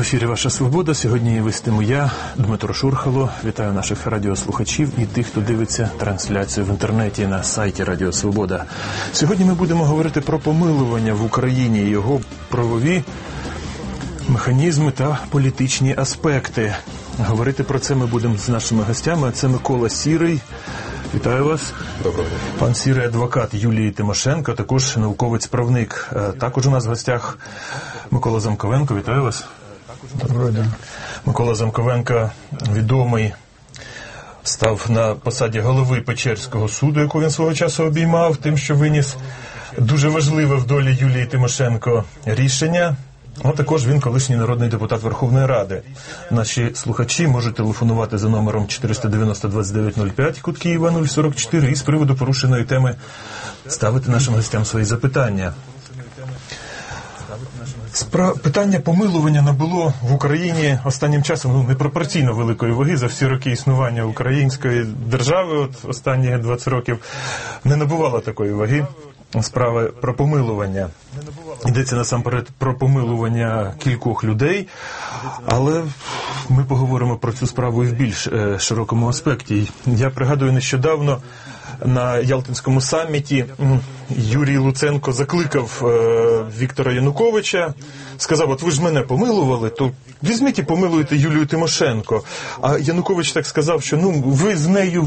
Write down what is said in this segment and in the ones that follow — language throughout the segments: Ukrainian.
ефірі «Ваша свобода». Сьогодні вестиму я, Дмитро Шурхало. Вітаю наших радіослухачів і тих, хто дивиться трансляцію в інтернеті на сайті Радіо Свобода. Сьогодні ми будемо говорити про помилування в Україні, його правові механізми та політичні аспекти. Говорити про це ми будемо з нашими гостями. Це Микола Сірий. Вітаю вас. Доброго дня. Пан Сірий – адвокат Юлії Тимошенко, також науковець-правник. Також у нас в гостях Микола Замковенко. Вітаю вас. Доброго дня. Микола Замковенко відомий, став на посаді голови Печерського суду, яку він свого часу обіймав, тим, що виніс дуже важливе в долі Юлії Тимошенко рішення. А також він колишній народний депутат Верховної Ради. Наші слухачі можуть телефонувати за номером 490-2905, код Києва 044, і з приводу порушеної теми ставити нашим гостям свої запитання. Питання помилування набуло в Україні останнім часом непропорційно великої ваги. За всі роки існування української держави, останні 20 років, не набувало такої ваги справи про помилування. Йдеться насамперед про помилування кількох людей, але ми поговоримо про цю справу і в більш широкому аспекті. Я пригадую, нещодавно на Ялтинському саміті Юрій Луценко закликав Віктора Януковича, сказав: от ви ж мене помилували, то візьміть і помилуйте Юлію Тимошенко. А Янукович так сказав, що ви з нею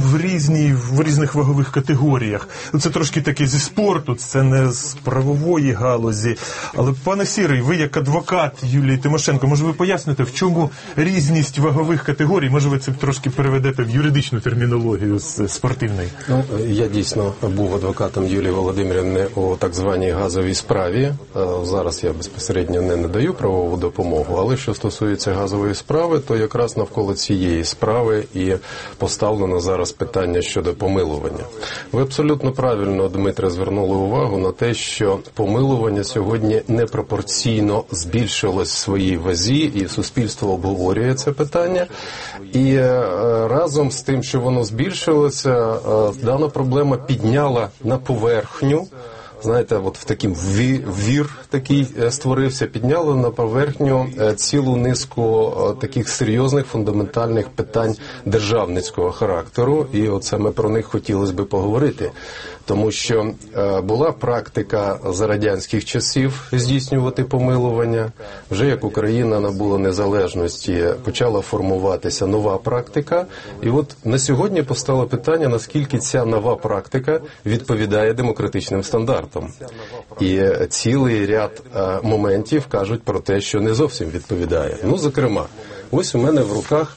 в різних вагових категоріях. Це трошки таке зі спорту, це не з правової галузі. Але, пане Сірий, ви як адвокат Юлії Тимошенко, може ви поясните, в чому різність вагових категорій? Може ви це трошки переведете в юридичну термінологію з спортивної? Я дійсно був адвокатом Юлії Володимирівни у так званій газовій справі. Зараз я безпосередньо не надаю правову допомогу, але що стосується газової справи, то якраз навколо цієї справи і поставлено зараз питання щодо помилування. Ви абсолютно правильно, Дмитре, звернули увагу на те, що помилування сьогодні непропорційно збільшилось в своїй вазі, і суспільство обговорює це питання. І разом з тим, що воно збільшилося, дана проблема підняла на поверхню, знаєте, от в таким вір такий створився, підняло на поверхню цілу низку таких серйозних фундаментальних питань державницького характеру, і оце ми про них хотілося би поговорити. Тому що була практика за радянських часів здійснювати помилування. Вже як Україна набула незалежності, почала формуватися нова практика. І от на сьогодні постало питання, наскільки ця нова практика відповідає демократичним стандартам. І цілий ряд моментів кажуть про те, що не зовсім відповідає. Зокрема, ось у мене в руках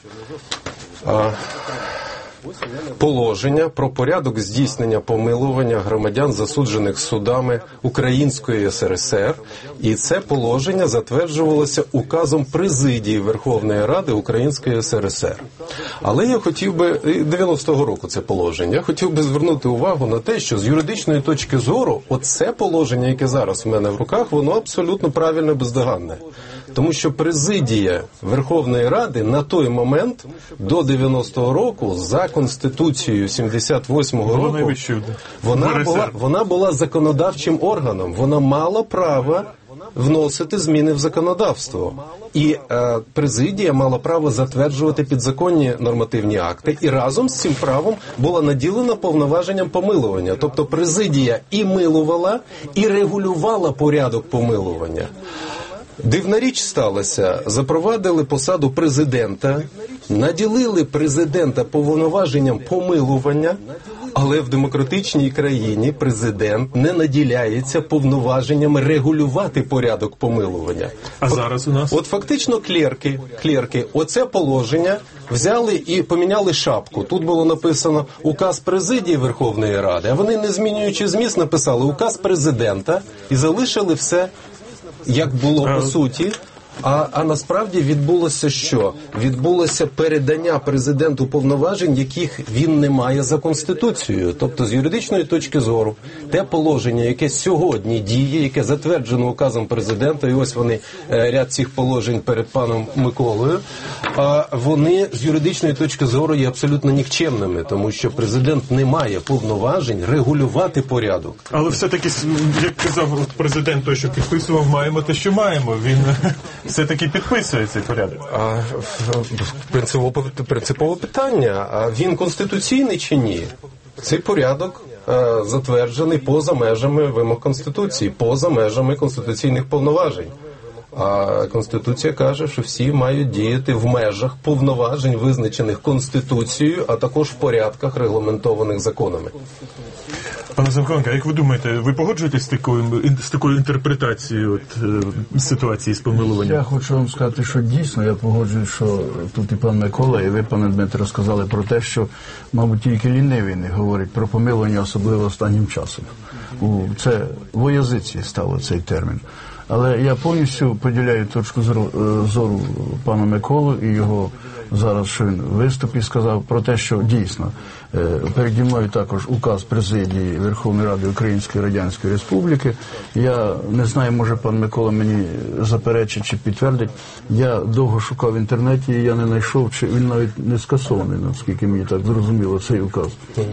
положення про порядок здійснення помилування громадян, засуджених судами Української СРСР. І це положення затверджувалося указом Президії Верховної Ради Української СРСР. Але я хотів би, 90-го року це положення, я хотів би звернути увагу на те, що з юридичної точки зору оце положення, яке зараз у мене в руках, воно абсолютно правильно і бездоганне. Тому що Президія Верховної Ради на той момент, до 90-го року, за Конституцією 78-го року, вона була законодавчим органом. Вона мала право вносити зміни в законодавство. І Президія мала право затверджувати підзаконні нормативні акти, і разом з цим правом була наділена повноваженням помилування. Тобто Президія і милувала, і регулювала порядок помилування. Дивна річ сталася. Запровадили посаду президента, наділили президента повноваженням помилування, але в демократичній країні президент не наділяється повноваженнями регулювати порядок помилування. А зараз у нас? От фактично клерки, оце положення взяли і поміняли шапку. Тут було написано «Указ Президії Верховної Ради», а вони, не змінюючи зміст, написали «Указ Президента» і залишили все як було по суті. А насправді відбулося що? Відбулося передання президенту повноважень, яких він не має за Конституцією. Тобто, з юридичної точки зору, те положення, яке сьогодні діє, яке затверджено указом президента, і ось вони, ряд цих положень перед паном Миколою, вони з юридичної точки зору є абсолютно нікчемними, тому що президент не має повноважень регулювати порядок. Але все-таки, як казав президент, той, що підписував, маємо те, що маємо. Він все-таки підписує цей порядок? Принципове питання, а він конституційний чи ні? Цей порядок затверджений поза межами вимог Конституції, поза межами конституційних повноважень. А Конституція каже, що всі мають діяти в межах повноважень, визначених Конституцією, а також в порядках, регламентованих законами. Пане Замковенко, як ви думаєте, ви погоджуєтесь з такою інтерпретацією ситуації з помилуванням? Я хочу вам сказати, що дійсно я погоджуюсь, що тут і пан Микола, і ви, пане Дмитро, сказали про те, що, мабуть, тільки лінивий не говорить про помилування, особливо останнім часом. Це в язиці стало цей термін. Але я повністю поділяю точку зору пана Миколу і його зараз, що він в виступі сказав про те, що дійсно переді мною також указ президії Верховної Ради Української Радянської Республіки. Я не знаю, може пан Микола мені заперечить чи підтвердить. Я довго шукав в інтернеті, і я не знайшов, чи він навіть не скасований, наскільки мені так зрозуміло цей указ.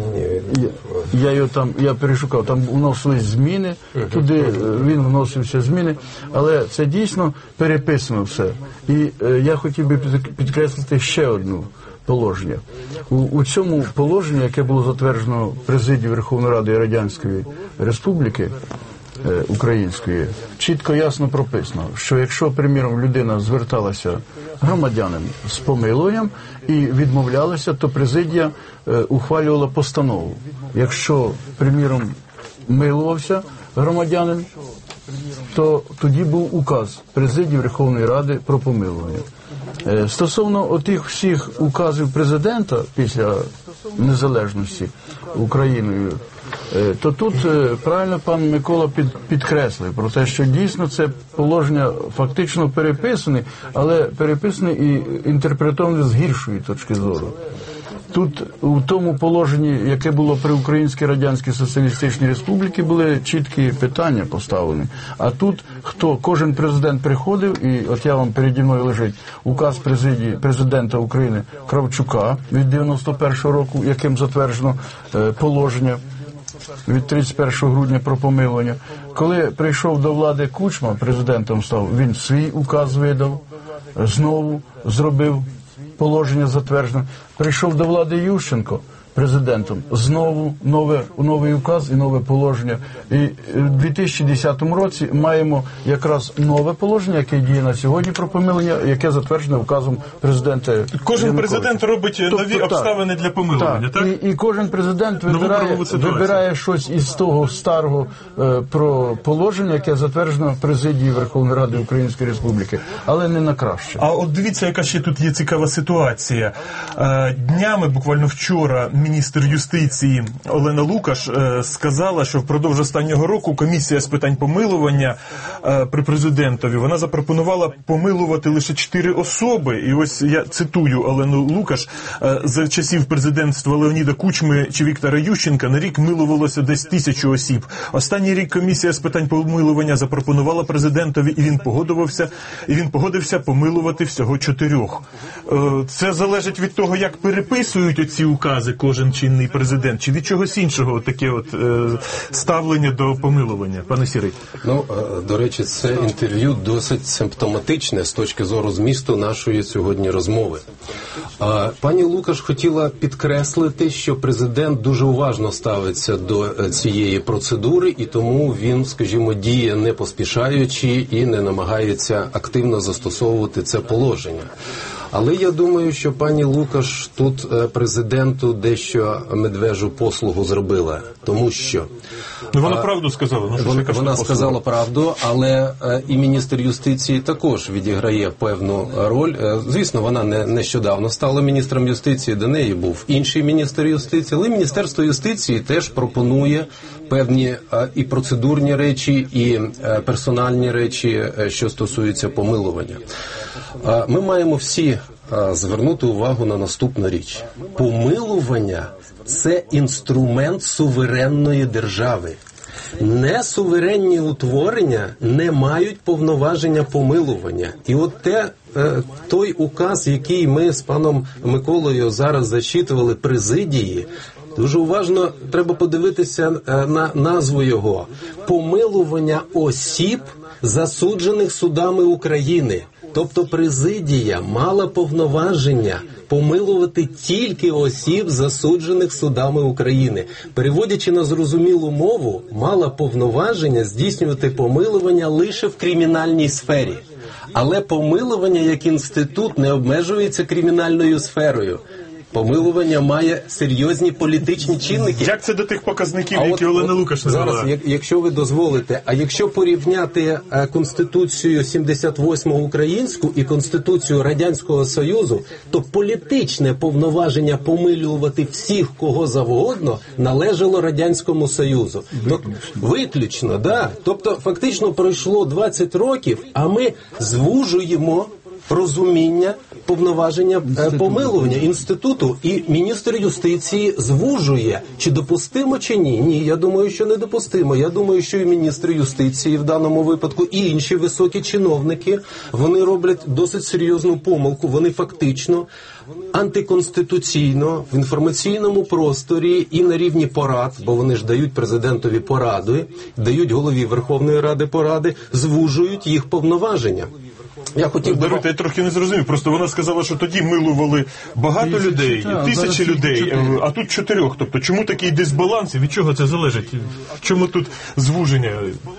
Я перешукав, там вносились зміни, туди він вносився зміни, але це дійсно переписано все. І я хотів би підкреслити ще одну положення. У цьому положенні, яке було затверджено президією Верховної Ради Радянської Республіки Української, чітко ясно прописано, що якщо, приміром, людина зверталася громадянин з помилуванням і відмовлялася, то президія ухвалювала постанову. Якщо, приміром, милувався громадянин, то тоді був указ президії Верховної Ради про помилування. Стосовно отих всіх указів президента після незалежності Україною, то тут правильно пан Микола підкреслив про те, що дійсно це положення фактично переписане, але переписане і інтерпретоване з гіршої точки зору. Тут у тому положенні, яке було при Українській Радянській Соціалістичній Республіці, були чіткі питання поставлені. А тут кожен президент приходив, і от я вам переді мною лежить указ президії президента України Кравчука від 91-го року, яким затверджено положення від 31 грудня про помилування. Коли прийшов до влади Кучма, президентом став, він свій указ видав, знову зробив положення затверджено. Прийшов до влади Ющенко президентом, знову новий указ і нове положення. І в 2010 році маємо якраз нове положення, яке діє на сьогодні про помилування, яке затверджене указом президента Януковича. Кожен президент робить нові обставини для помилування, так? І кожен президент вибирає щось із того старого про положення, яке затверджено президією Верховної Ради Української Республіки, але не на краще. А от дивіться, яка ще тут є цікава ситуація. Днями, буквально вчора, міністр юстиції Олена Лукаш сказала, що впродовж останнього року комісія з питань помилування при президентові, вона запропонувала помилувати лише 4 особи. І ось я цитую Олену Лукаш: за часів президентства Леоніда Кучми чи Віктора Ющенка на рік милувалося десь 1000 осіб. Останній рік комісія з питань помилування запропонувала президентові, і він погодився помилувати всього 4. Це залежить від того, як переписують оці укази кожен чинний президент, чи від чогось іншого таке ставлення до помилування, пане Сірий? До речі, це інтерв'ю досить симптоматичне з точки зору змісту нашої сьогодні розмови. Пані Лукаш хотіла підкреслити, що президент дуже уважно ставиться до цієї процедури, і тому він, скажімо, діє не поспішаючи і не намагається активно застосовувати це положення. Але я думаю, що пані Лукаш тут президенту дещо медвежу послугу зробила, тому що... вона правду сказала. Вона сказала правду, але і міністр юстиції також відіграє певну роль. Звісно, вона нещодавно стала міністром юстиції, до неї був інший міністр юстиції, але Міністерство юстиції теж пропонує певні і процедурні речі, і персональні речі, що стосуються помилування. Ми маємо всі звернути увагу на наступну річ. Помилування – це інструмент суверенної держави. Несуверенні утворення не мають повноваження помилування. І от той указ, який ми з паном Миколою зараз зачитували президії, дуже уважно треба подивитися на назву його. Помилування осіб, засуджених судами України. Тобто президія мала повноваження помилувати тільки осіб, засуджених судами України. Переводячи на зрозумілу мову, мала повноваження здійснювати помилування лише в кримінальній сфері. Але помилування як інститут не обмежується кримінальною сферою. Помилування має серйозні політичні чинники. Як це до тих показників, які Олена Лукаш назвала? Зараз, якщо ви дозволите, а якщо порівняти Конституцію 78-го українську і Конституцію Радянського Союзу, то політичне повноваження помилювати всіх, кого завгодно, належало Радянському Союзу. Виключно, да. Тобто, фактично пройшло 20 років, а ми звужуємо розуміння повноваження помилування інституту, і міністр юстиції звужує, чи допустимо, чи ні. Ні, я думаю, що не допустимо. Я думаю, що і міністр юстиції в даному випадку, і інші високі чиновники, вони роблять досить серйозну помилку. Вони фактично антиконституційно в інформаційному просторі і на рівні порад, бо вони ж дають президентові поради, дають голові Верховної Ради поради, звужують їх повноваження. Я трохи не зрозумів. Просто вона сказала, що тоді милували багато людей, тисячі людей, а тут 4. Тобто, чому такий дисбаланс і від чого це залежить? В чому тут звуження?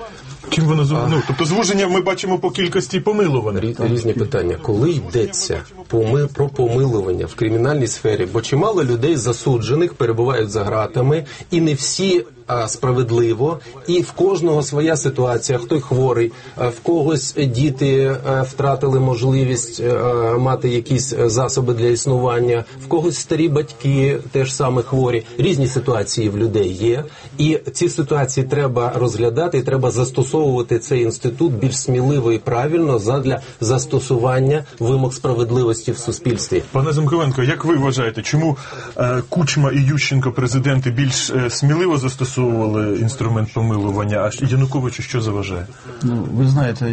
Чим воно тобто звуження ми бачимо по кількості помилуваних. Різні питання. Коли йдеться про помилування в кримінальній сфері, бо чимало людей засуджених перебувають за ґратами, і не всі справедливо, і в кожного своя ситуація, хто хворий, в когось діти втратили можливість мати якісь засоби для існування, в когось старі батьки теж саме хворі. Різні ситуації в людей є, і ці ситуації треба розглядати, і треба застосовувати цей інститут більш сміливо і правильно задля застосування вимог справедливості в суспільстві. Пане Замковенко, як ви вважаєте, чому Кучма і Ющенко, президенти, більш сміливо застосовували інструмент помилування, а Януковичу що заважає? Ви знаєте,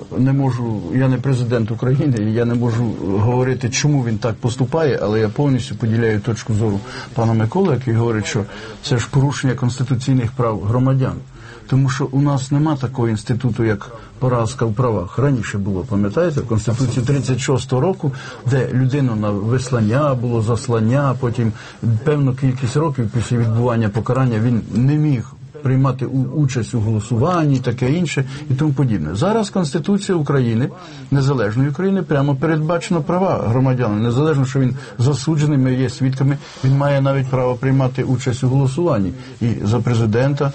я не президент України, я не можу говорити, чому він так поступає, але я повністю поділяю точку зору пана Миколи, який говорить, що це ж порушення конституційних прав громадян. Тому що у нас нема такого інституту, як поразка в правах. Раніше було, пам'ятаєте, в Конституції 36-го року, де людину на вислання було, заслання, потім певну кількість років після відбування покарання він не міг приймати участь у голосуванні, таке інше і тому подібне. Зараз Конституція України, незалежної України, прямо передбачено права громадянина. Незалежно, що він засуджений, ми є свідками, він має навіть право приймати участь у голосуванні. І за президента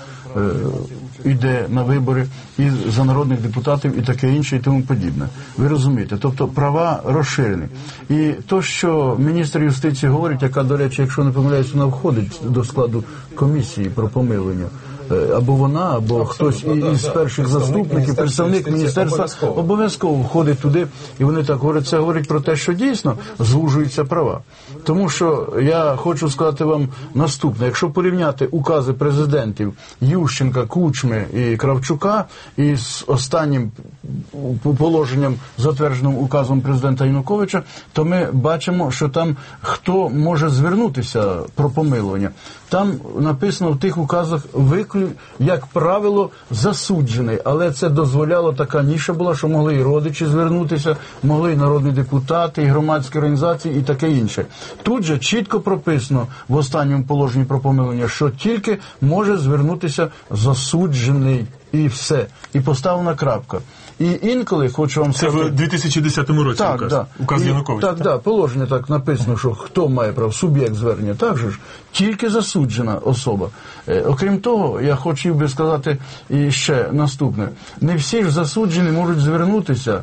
йде на вибори, і за народних депутатів, і таке інше, і тому подібне. Ви розумієте? Тобто права розширені. І то, що міністр юстиції говорить, яка, до речі, якщо не помиляюсь, вона входить до складу комісії про помилування, або вона, або хтось із перших заступників, представник міністерства обов'язково входить туди, і вони так говорять. Це говорить про те, що дійсно звужуються права. Тому що я хочу сказати вам наступне. Якщо порівняти укази президентів Ющенка, Кучми і Кравчука із останнім положенням, затвердженим указом президента Януковича, то ми бачимо, що там хто може звернутися про помилування. Там написано в тих указах як правило, засуджений, але це дозволяло, така ніша була, що могли і родичі звернутися, могли і народні депутати, і громадські організації, і таке інше. Тут же чітко прописано в останньому положенні про помилування, що тільки може звернутися засуджений, і все. І поставлена крапка. І інколи, хочу вам сказати... Це в 2010 році так, указ, да. Указ Януковича. Так, положення так написано, що хто має право, суб'єкт звернення, так же ж, тільки засуджена особа. Окрім того, я хотів би сказати і ще наступне. Не всі ж засуджені можуть звернутися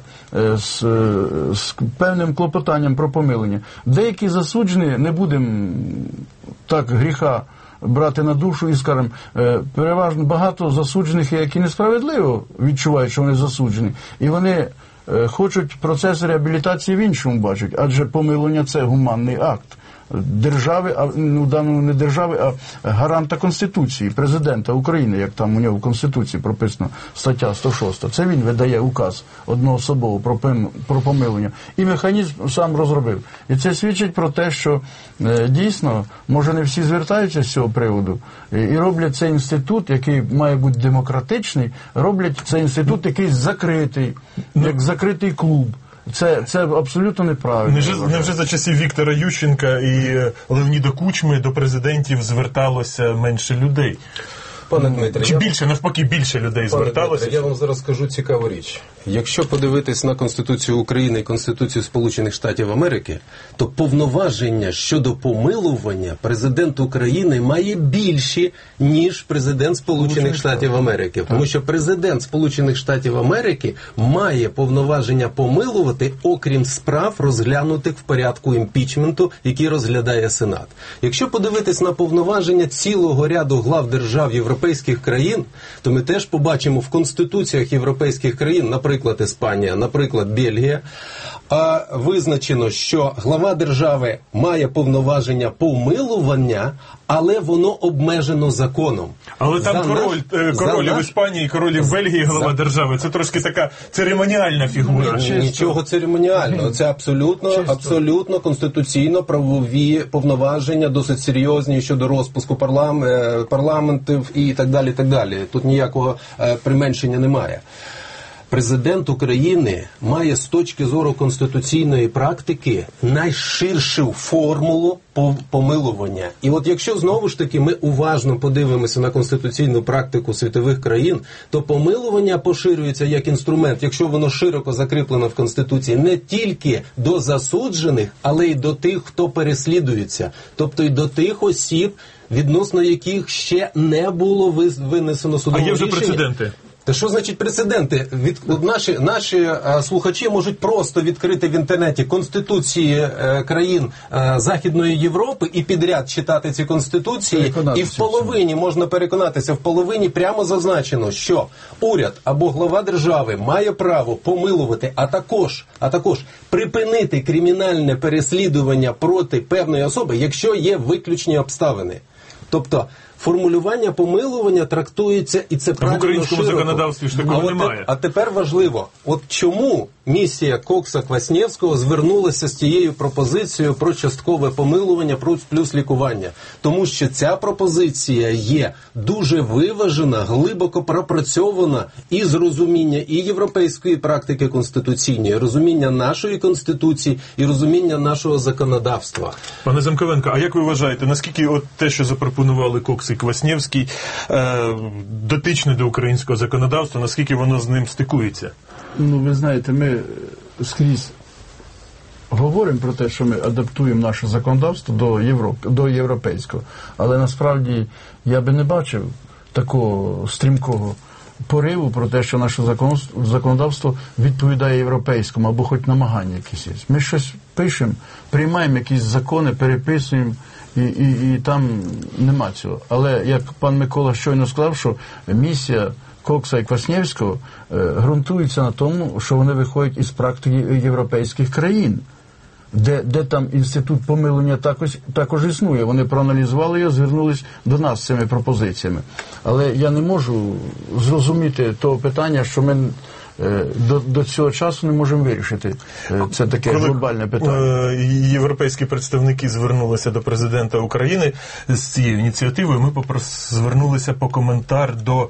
з певним клопотанням про помилення. Деякі засуджені, не будемо так гріха брати на душу і, скажімо, переважно багато засуджених, які несправедливо відчувають, що вони засуджені, і вони хочуть процес реабілітації в іншому бачать, адже помилування – це гуманний акт держави, ну, даному не держави, а гаранта Конституції, президента України, як там у нього в Конституції прописано стаття 106. Це він видає указ одноособово про помилування. І механізм сам розробив. І це свідчить про те, що дійсно, може не всі звертаються з цього приводу, і роблять цей інститут, який має бути демократичний, роблять цей інститут якийсь закритий, як закритий клуб. Це абсолютно неправильно. Невже за часів Віктора Ющенка і Леоніда Кучми до президентів зверталося менше людей? Пане Дмитре, Чи більше, навпаки, більше людей зверталося? Я вам зараз скажу цікаву річ. Якщо подивитись на Конституцію України і Конституцію Сполучених Штатів Америки, то повноваження щодо помилування президент України має більші, ніж президент Сполучених Штатів Америки. Тому що президент Сполучених Штатів Америки має повноваження помилувати, окрім справ, розглянутих в порядку імпічменту, який розглядає Сенат. Якщо подивитись на повноваження цілого ряду глав держав європейських країн, то ми теж побачимо в конституціях європейських країн, наприклад, Іспанія, наприклад, Бельгія, визначено, що глава держави має повноваження помилування, але воно обмежено законом. Але там король в Іспанії, король в Бельгії, глава держави. Це трошки така церемоніальна фігура. Нічого церемоніального. Це абсолютно конституційно-правові повноваження, досить серйозні щодо розпуску парламентів і так далі, так далі. Тут ніякого применшення немає. Президент України має з точки зору конституційної практики найширшу формулу помилування. І от якщо знову ж таки ми уважно подивимося на конституційну практику світових країн, то помилування поширюється як інструмент, якщо воно широко закріплено в Конституції, не тільки до засуджених, але й до тих, хто переслідується. Тобто й до тих осіб, відносно яких ще не було винесено судове рішення. А є вже прецеденти? Та що значить прецеденти? Наші слухачі можуть просто відкрити в інтернеті конституції країн Західної Європи і підряд читати ці конституції, і в половині, можна переконатися, в половині прямо зазначено, що уряд або глава держави має право помилувати, а також припинити кримінальне переслідування проти певної особи, якщо є виключні обставини. Тобто формулювання помилування трактується, і це правильно, широко. В українському законодавстві ж такого немає. А тепер важливо, от чому місія Кокса-Квасневського звернулася з тією пропозицією про часткове помилування плюс лікування? Тому що ця пропозиція є дуже виважена, глибоко пропрацьована і з розуміння і європейської практики конституційної, розуміння нашої Конституції і розуміння нашого законодавства. Пане Замковенко, а як ви вважаєте, наскільки от те, що запропонували Кокс і Квасневський, дотичне до українського законодавства, наскільки воно з ним стикується? Ну, ви знаєте, ми скрізь говоримо про те, що ми адаптуємо наше законодавство до європейського. Але насправді я би не бачив такого стрімкого пориву про те, що наше законодавство відповідає європейському, або хоч намагання якісь є. Ми щось пишемо, приймаємо якісь закони, переписуємо, і там нема цього. Але, як пан Микола щойно сказав, що місія Кокса і Квасневського ґрунтується на тому, що вони виходять із практики європейських країн, де там інститут помилення також існує. Вони проаналізували його, звернулись до нас з цими пропозиціями. Але я не можу зрозуміти того питання, що ми до цього часу не можемо вирішити. Це таке глобальне питання. Європейські представники звернулися до президента України з цією ініціативою. Ми звернулися по коментар до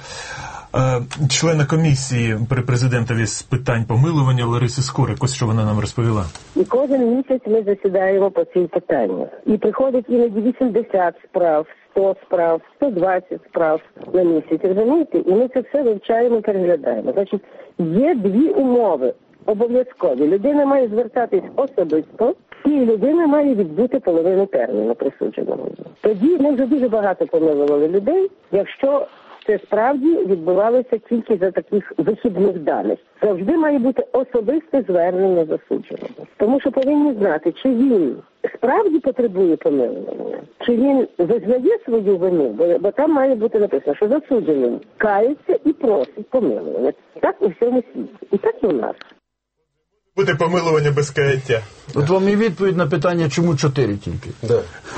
члена комісії при президентові з питань помилування Лариси Скорик. Ось що вона нам розповіла. І кожен місяць ми засідаємо по цій питанні. І приходить іноді 80 справ, 100 справ, 120 справ на місяць, розумієте? І ми це все вивчаємо і переглядаємо. Значить, є дві умови обов'язкові. Людина має звертатись особисто, і людина має відбути половину терміну присудженого. Тоді ми вже дуже багато помилували людей, якщо це справді відбувалося тільки за таких вихідних даних. Завжди має бути особисте звернення засудженого. Тому що повинні знати, чи він справді потребує помилування, чи він визнає свою вину, бо там має бути написано, що засуджений кається і просить помилування. Так у всьому світі. І так і у нас. Буде помилування без каяття. От вам і відповідь на питання, чому 4 тільки. Да.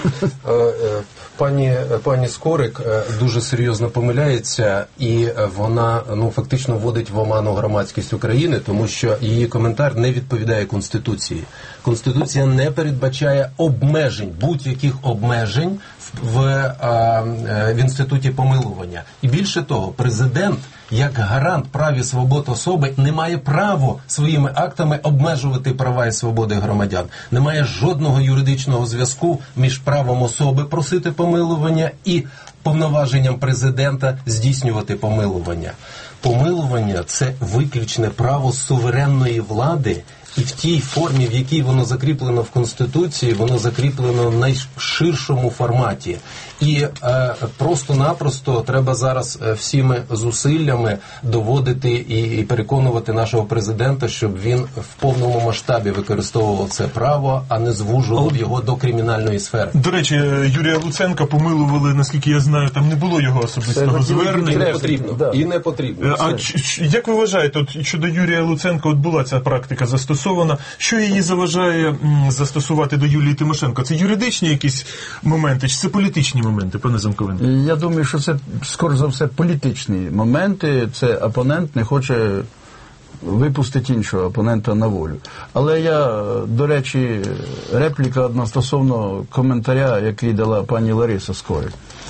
Пані Скорик дуже серйозно помиляється, і вона фактично вводить в оману громадськість України, тому що її коментар не відповідає Конституції. Конституція не передбачає обмежень, будь-яких обмежень в інституті помилування. І більше того, президент як гарант прав і свобод особи не має права своїми актами обмежувати права і свободи громадян. Немає жодного юридичного зв'язку між правом особи просити помилування і повноваженням президента здійснювати помилування. Помилування – це виключне право суверенної влади, і в тій формі, в якій воно закріплено в Конституції, воно закріплено в найширшому форматі. І просто-напросто треба зараз всіми зусиллями доводити і переконувати нашого президента, щоб він в повному масштабі використовував це право, а не звужував його до кримінальної сфери. До речі, Юрія Луценка помилували, наскільки я знаю, там не було його особистого звернення. Не потрібно. І не потрібно. А як ви вважаєте, от щодо Юрія Луценка, от була ця практика застосована, що її заважає застосувати до Юлії Тимошенко? Це юридичні якісь моменти, чи це політичні моменти, пане Замковенко? Я думаю, що це, скоріш за все, політичні моменти. Це опонент не хоче випустити іншого опонента на волю. Але я, до речі, репліка одна стосовно коментаря, який дала пані Лариса Скорик.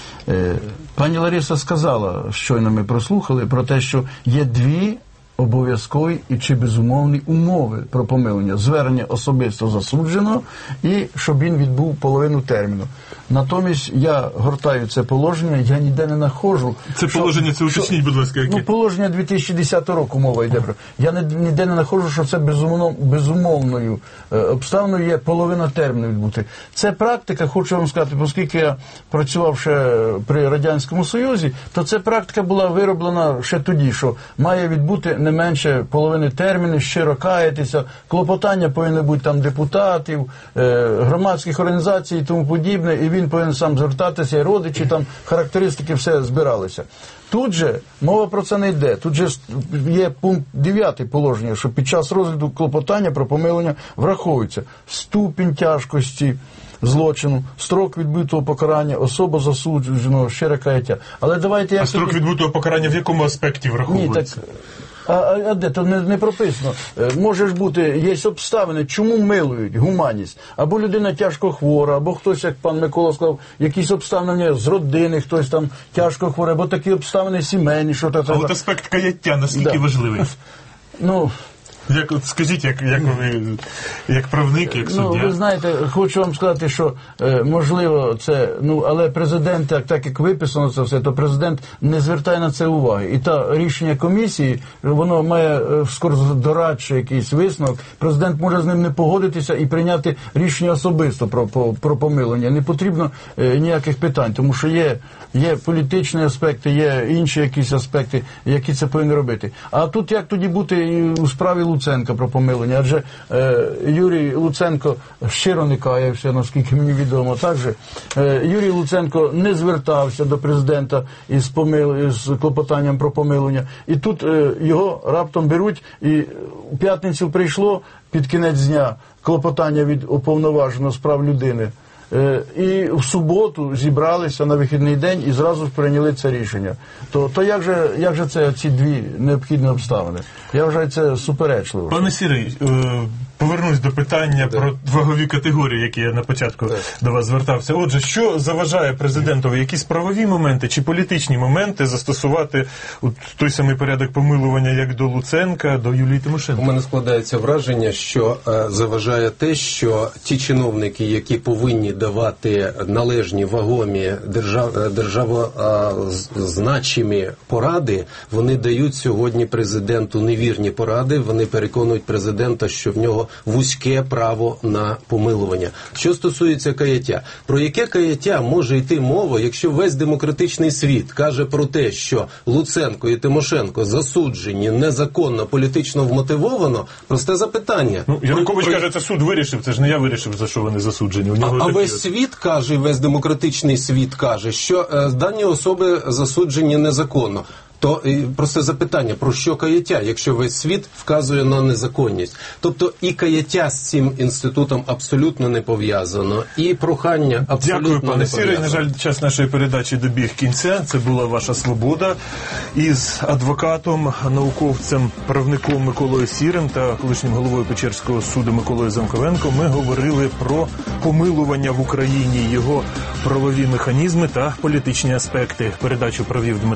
Пані Лариса сказала, щойно ми прослухали, про те, що є дві обов'язкові і чи безумовні умови про помилення. Звернення особисто засудженого і щоб він відбув половину терміну. Натомість я гортаю це положення, я ніде не знаходжу. Це положення, це уточніть, будь ласка, яке? Ну, положення 2010 року мова йде про. Я ніде не знаходжу, що це безумовною обставиною є половина терміну відбути. Це практика, хочу вам сказати, оскільки я працював ще при Радянському Союзі, то ця практика була вироблена ще тоді, що має відбути не менше половини терміну, щиро каятися, клопотання повинні бути там депутатів, громадських організацій і тому подібне, і він повинен сам звертатися, і родичі, там характеристики все збиралися. Тут же мова про це не йде. Тут же є пункт 9 положення, що під час розгляду клопотання про помилення враховується ступінь тяжкості злочину, строк відбутого покарання, особа засудженого, щире каяття. Але давайте... А строк відбутого покарання в якому аспекті враховується? Ні, так... А де? То не прописано. Може ж бути, є обставини, чому милують, гуманність. Або людина тяжко хвора, або хтось, як пан Микола сказав, якісь обставини з родини, хтось там тяжко хворий, або такі обставини сімейні, що так. А от аспект каяття наскільки важливий? Ну... Скажіть, як ви, як правник, як суддя? Ну, ви знаєте, хочу вам сказати, що можливо це, але президент, так як виписано це все, то президент не звертає на це уваги. І та рішення комісії, воно має скоро дорадчий якийсь висновок. Президент може з ним не погодитися і прийняти рішення особисто про помилення. Не потрібно ніяких питань, тому що є політичні аспекти, є інші якісь аспекти, які це повинні робити. А тут як тоді бути і у справі Луценка про помилення, адже Юрій Луценко щиро не каявся, наскільки мені відомо. Також Юрій Луценко не звертався до президента із клопотанням про помилення. І тут його раптом беруть, і у п'ятницю прийшло під кінець дня клопотання від уповноваженого з прав людини. І в суботу зібралися на вихідний день і зразу ж прийняли це рішення. То як же це ці дві необхідні обставини? Я вважаю, це суперечливо. Пане Сірий, повернусь до питання про вагові категорії, які я на початку до вас звертався. Отже, що заважає президентові, якісь правові моменти чи політичні моменти застосувати той самий порядок помилування, як до Луценка, до Юлії Тимошенко? У мене складається враження, що заважає те, що ті чиновники, які повинні давати належні, вагомі, державозначимі поради, вони дають сьогодні президенту невірні поради, вони переконують президента, що в нього вузьке право на помилування. Що стосується каяття, про яке каяття може йти мова, якщо весь демократичний світ каже про те, що Луценко і Тимошенко засуджені незаконно, політично вмотивовано? Просте запитання. Янукович каже, це суд вирішив, це ж не я вирішив, за що вони засуджені. У нього весь світ каже, весь демократичний світ каже, що дані особи засуджені незаконно. То просте запитання, про що каяття, якщо весь світ вказує на незаконність? Тобто і каяття з цим інститутом абсолютно не пов'язано, і прохання абсолютно не пов'язано. Дякую, пане Сірий. На жаль, час нашої передачі добіг кінця. Це була «Ваша свобода» із адвокатом, науковцем, правником Миколою Сірим та колишнім головою Печерського суду Миколою Замковенко. Ми говорили про помилування в Україні, його правові механізми та політичні аспекти. Передачу провів Дмитро